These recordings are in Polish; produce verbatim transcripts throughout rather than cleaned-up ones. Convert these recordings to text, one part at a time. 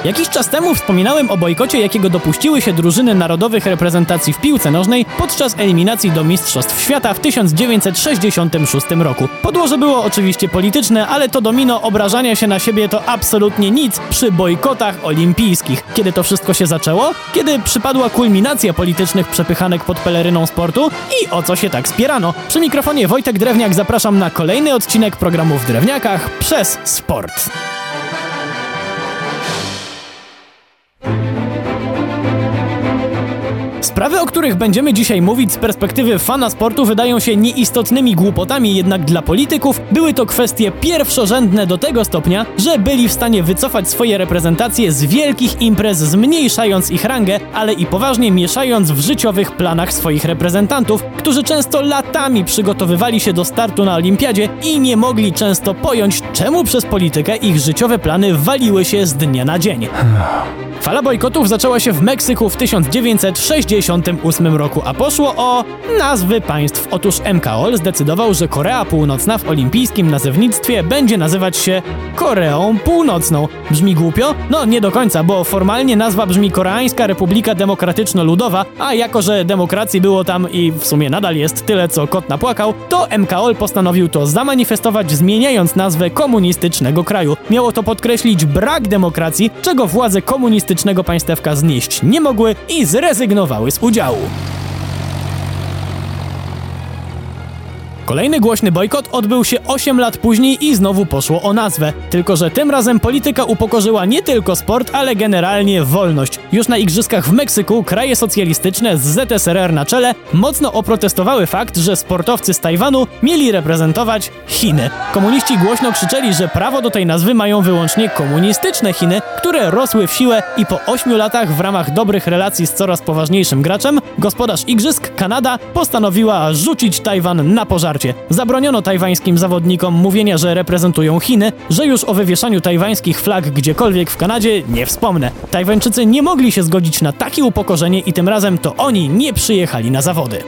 Jakiś czas temu wspominałem o bojkocie, jakiego dopuściły się drużyny narodowych reprezentacji w piłce nożnej podczas eliminacji do Mistrzostw Świata w tysiąc dziewięćset sześćdziesiątym szóstym roku. Podłoże było oczywiście polityczne, ale to domino obrażania się na siebie to absolutnie nic przy bojkotach olimpijskich. Kiedy to wszystko się zaczęło? Kiedy przypadła kulminacja politycznych przepychanek pod peleryną sportu i o co się tak spierano. Przy mikrofonie Wojtek Drewniak, zapraszam na kolejny odcinek programu W Drewniakach przez sport. Sprawy, o których będziemy dzisiaj mówić z perspektywy fana sportu, wydają się nieistotnymi głupotami, jednak dla polityków były to kwestie pierwszorzędne do tego stopnia, że byli w stanie wycofać swoje reprezentacje z wielkich imprez, zmniejszając ich rangę, ale i poważnie mieszając w życiowych planach swoich reprezentantów, którzy często latami przygotowywali się do startu na olimpiadzie i nie mogli często pojąć, czemu przez politykę ich życiowe plany waliły się z dnia na dzień. Fala bojkotów zaczęła się w Meksyku w tysiąc dziewięćset sześćdziesiątym ósmym roku, a poszło o nazwy państw. Otóż M K O L zdecydował, że Korea Północna w olimpijskim nazewnictwie będzie nazywać się Koreą Północną. Brzmi głupio? No nie do końca, bo formalnie nazwa brzmi Koreańska Republika Demokratyczno-Ludowa, a jako że demokracji było tam i w sumie nadal jest tyle, co kot napłakał, to M K O L postanowił to zamanifestować, zmieniając nazwę komunistycznego kraju. Miało to podkreślić brak demokracji, czego władze komunistycznego państewka znieść nie mogły i zrezygnowały z udziału. Kolejny głośny bojkot odbył się osiem lat później i znowu poszło o nazwę. Tylko że tym razem polityka upokorzyła nie tylko sport, ale generalnie wolność. Już na igrzyskach w Meksyku kraje socjalistyczne z Z S R R na czele mocno oprotestowały fakt, że sportowcy z Tajwanu mieli reprezentować Chiny. Komuniści głośno krzyczeli, że prawo do tej nazwy mają wyłącznie komunistyczne Chiny, które rosły w siłę i po ośmiu latach w ramach dobrych relacji z coraz poważniejszym graczem, gospodarz igrzysk, Kanada, postanowiła rzucić Tajwan na pożar. Zabroniono tajwańskim zawodnikom mówienia, że reprezentują Chiny, że już o wywieszaniu tajwańskich flag gdziekolwiek w Kanadzie nie wspomnę. Tajwańczycy nie mogli się zgodzić na takie upokorzenie i tym razem to oni nie przyjechali na zawody.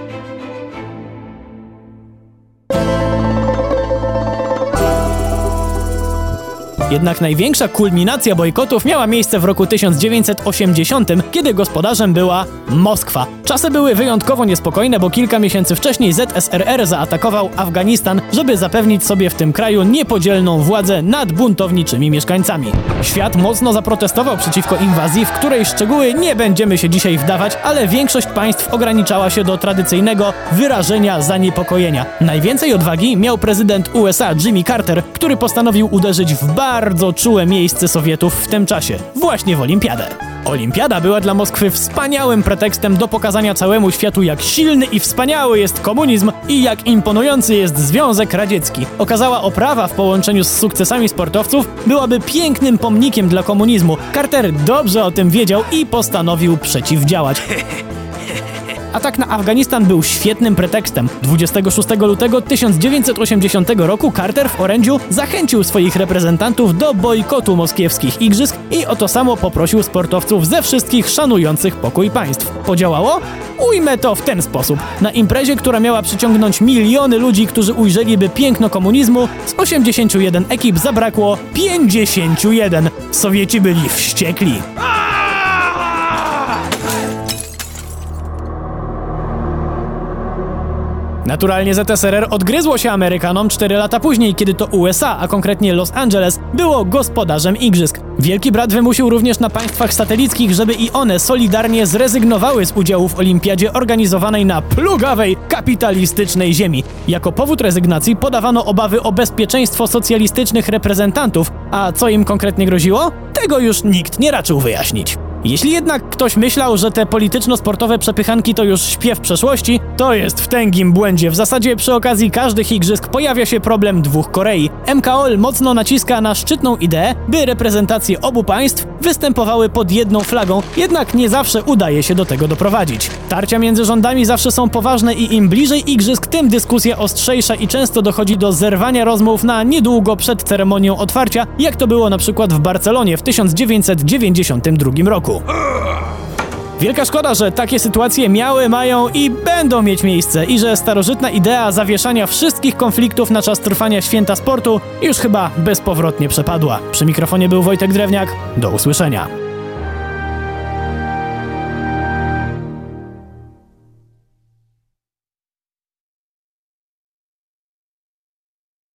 Jednak największa kulminacja bojkotów miała miejsce w roku tysiąc dziewięćset osiemdziesiątym, kiedy gospodarzem była Moskwa. Czasy były wyjątkowo niespokojne, bo kilka miesięcy wcześniej Z S R R zaatakował Afganistan, żeby zapewnić sobie w tym kraju niepodzielną władzę nad buntowniczymi mieszkańcami. Świat mocno zaprotestował przeciwko inwazji, w której szczegóły nie będziemy się dzisiaj wdawać, ale większość państw ograniczała się do tradycyjnego wyrażenia zaniepokojenia. Najwięcej odwagi miał prezydent U S A Jimmy Carter, który postanowił uderzyć w bardzo bardzo czułe miejsce Sowietów w tym czasie, właśnie w olimpiadę. Olimpiada była dla Moskwy wspaniałym pretekstem do pokazania całemu światu, jak silny i wspaniały jest komunizm i jak imponujący jest Związek Radziecki. Okazała oprawa w połączeniu z sukcesami sportowców byłaby pięknym pomnikiem dla komunizmu. Carter dobrze o tym wiedział i postanowił przeciwdziałać. Atak na Afganistan był świetnym pretekstem. dwudziestego szóstego lutego tysiąc dziewięćset osiemdziesiątego roku Carter w orędziu zachęcił swoich reprezentantów do bojkotu moskiewskich igrzysk i o to samo poprosił sportowców ze wszystkich szanujących pokój państw. Podziałało? Ujmę to w ten sposób. Na imprezie, która miała przyciągnąć miliony ludzi, którzy ujrzeliby piękno komunizmu, z osiemdziesięciu jeden ekip zabrakło pięćdziesięciu jeden. Sowieci byli wściekli. Naturalnie Z S R R odgryzło się Amerykanom cztery lata później, kiedy to U S A, a konkretnie Los Angeles, było gospodarzem igrzysk. Wielki Brat wymusił również na państwach satelickich, żeby i one solidarnie zrezygnowały z udziału w olimpiadzie organizowanej na plugawej, kapitalistycznej ziemi. Jako powód rezygnacji podawano obawy o bezpieczeństwo socjalistycznych reprezentantów, a co im konkretnie groziło? Tego już nikt nie raczył wyjaśnić. Jeśli jednak ktoś myślał, że te polityczno-sportowe przepychanki to już śpiew przeszłości, to jest w tęgim błędzie. W zasadzie przy okazji każdych igrzysk pojawia się problem dwóch Korei. M K O L mocno naciska na szczytną ideę, by reprezentacje obu państw występowały pod jedną flagą, jednak nie zawsze udaje się do tego doprowadzić. Tarcia między rządami zawsze są poważne i im bliżej igrzysk, tym dyskusja ostrzejsza i często dochodzi do zerwania rozmów na niedługo przed ceremonią otwarcia, jak to było na przykład w Barcelonie w tysiąc dziewięćset dziewięćdziesiątym drugim roku. Wielka szkoda, że takie sytuacje miały, mają i będą mieć miejsce i że starożytna idea zawieszania wszystkich konfliktów na czas trwania święta sportu już chyba bezpowrotnie przepadła. Przy mikrofonie był Wojtek Drewniak. Do usłyszenia.